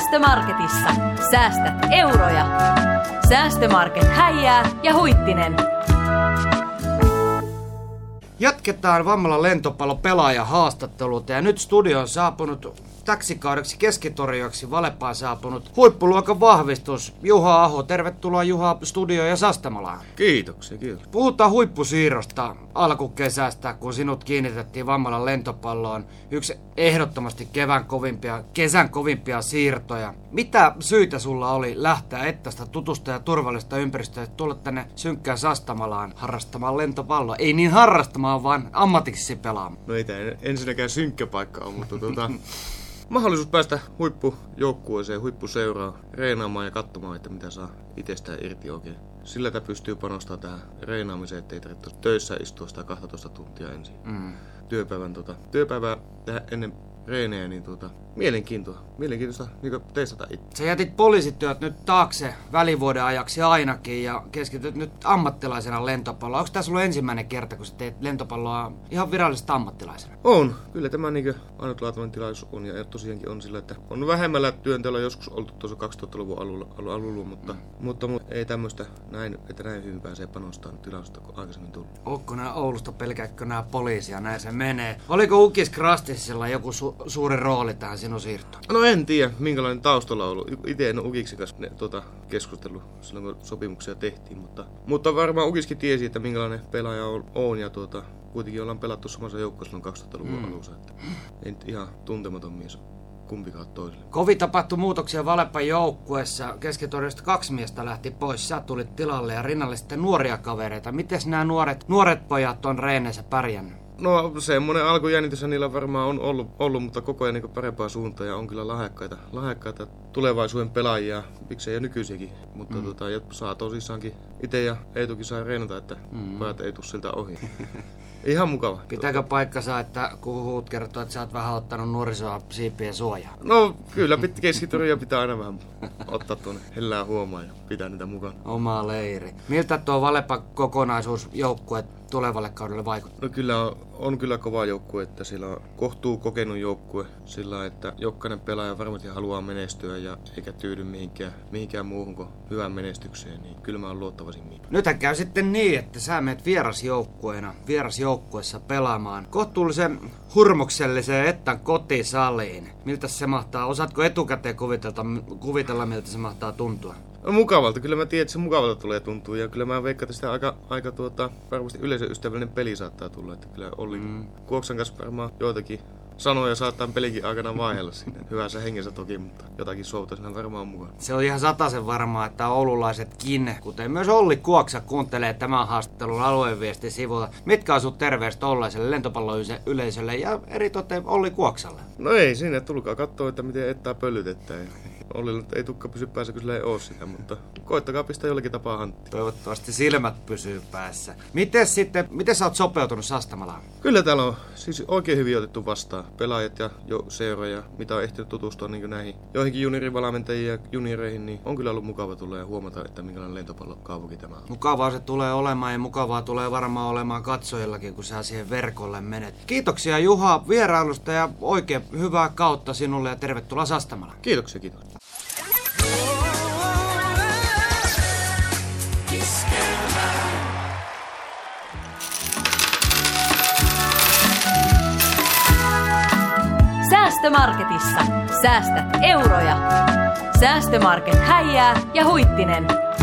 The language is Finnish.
Säästömarketissa. Säästät euroja. Säästömarket häijää ja Huittinen. Jatketaan Vammalan lentopallon pelaajan haastatteluita ja nyt studioon saapunut täksi kaudeksi keskitorjoksi Valepaan saapunut huippuluokan vahvistus Juha Aho. Tervetuloa Juha studioon ja Sastamalaan. Kiitoksia, kiitos. Puhutaan huippusiirrosta alkukesästä, kun sinut kiinnitettiin Vammalan lentopalloon. Yksi ehdottomasti kesän kovimpia siirtoja. Mitä syitä sulla oli lähteä ettästä tutusta ja turvallista ympäristöä tulla tänne synkkään Sastamalaan harrastamaan lentopalloa? Ei niin harrastamaan, vaan ammatiksi pelaamaan. No ei tämä ensinnäkään synkkä paikka on, mutta mahdollisuus päästä huippujoukkueeseen, huippuseuraan, reenaamaan ja katsomaan, että mitä saa itsestään irti oikein. Sillä pystyy panostamaan tähän reenaamiseen, ettei tarvitse töissä istua sitä 12 tuntia ensin. Työpäivää tehdä ennen reenejä, niin mielenkiintoista niin testata itse. Sä jätit poliisityöt nyt taakse välivuoden ajaksi ainakin ja keskityt nyt ammattilaisena lentopalloa. Onko tässä ollut ensimmäinen kerta, kun sä teet lentopalloa ihan virallisesti ammattilaisena? On. Kyllä tämä niin ainutlaatuinen tilaisuus on ja tosiaankin on sillä, että on vähemmällä työnteolla joskus oltu tuossa 2000-luvun alulla, mutta ei tämmöistä näin, että näin hyvin pääsee panostamaan tilausta kuin aikaisemmin tullut. Onko nämä Oulusta pelkääkö nämä poliisia, näin se menee. Oliko Ukis Krastisilla joku suuri rooli tähän sinun siirtoon? No en tiedä, minkälainen taustalla on ollut. Itse en ole Ukiksen kanssa keskustellut silloin, kun sopimuksia tehtiin, mutta varmaan Ukiskin tiesi, että minkälainen pelaaja on ja kuitenkin ollaan pelattu samassa joukkueessa silloin 2000-luvun alussa. Että ei nyt ihan tuntematon mies kumpikaan toiselle. Kovin tapahtui muutoksia Valepan joukkueessa. Keskitorjosta 2 miestä lähti pois. Sä tulit tilalle ja rinnalle sitten nuoria kavereita. Miten nämä nuoret pojat on reeneissä pärjännyt? No semmoinen alkujännitys niillä varmaan on ollut, mutta koko ajan niin parempaa suuntaan ja on kyllä lahjakkaita tulevaisuuden pelaajia, miksei jo nykyisiäkin. Mutta saa tosissaankin itse ja Eetukin saa reenata, että pojat ei tule siltä ohi. Ihan mukava. Pitääkö paikkansa, että kun huut kertoo, että sä oot vähän ottanut nuorisoa siipien suojaa? No kyllä keskitorja pitää aina vähän ottaa tuonne hellää huomaan ja pitää niitä mukana. Oma leiri. Miltä tuo Valepan kokonaisuusjoukkue tulevalle kaudelle vaikuttaa? No kyllä on kyllä kova joukkue, että siellä on kohtuu kokenut joukkue sillä, että jokainen pelaaja varmasti haluaa menestyä ja eikä tyydy mihinkään muuhun kuin hyvään menestykseen, niin kyllä mä oon luottavaisin niin. Nythän käy sitten niin, että sä menet vierasjoukkueessa pelaamaan kohtuullisen hurmokselliseen Ettan kotisaliin. Miltä se mahtaa? Osaatko etukäteen kuvitella, miltä se mahtaa tuntua? No mukavalta. Kyllä mä tiedän, että se mukavalta tulee tuntua ja kyllä mä veikkaan, että sitä aika varmasti yleisöystävällinen peli saattaa tulla. Että kyllä Olli Kuoksan kanssa varmaan joitakin sanoja saattaa pelinkin aikana vaihella sinne. Hyvässä hengessä toki, mutta jotakin souta siinä varmaan mukaan. Se on ihan sataisen varmaa, että oululaisetkin, kuten myös Olli Kuoksa, kuuntelee tämän haastattelun alueviestin sivulla. Mitkä on sun terveiset ollaiselle lentopalloyleisölle ja eritoten Olli Kuoksalle? No ei siinä, tulkaa katsoa, että miten Ettaa pöllytetään. Ollilla ei tukka pysy päässä, kun sillä ei oo sitä, mutta koittakaa pistää jollakin tapaa hanttiin. Toivottavasti silmät pysyy päässä. Miten sä oot sopeutunut Sastamalaan? Kyllä täällä on siis oikein hyvin otettu vastaan. Pelaajat ja seuroja, mitä on ehtinyt tutustua niin näihin joihinkin juniorivalmentajiin ja junioreihin, niin on kyllä ollut mukava tulla ja huomata, että minkälainen lentopallokaupunki tämä on. Mukavaa se tulee olemaan ja mukavaa tulee varmaan olemaan katsojillakin, kun sä siihen verkolle menet. Kiitoksia Juha vierailusta ja oikein hyvää kautta sinulle ja tervetuloa Sastamalaan. Kiitoksia. Säästömarketissa. Säästät euroja. Säästömarket häijää ja Huittinen.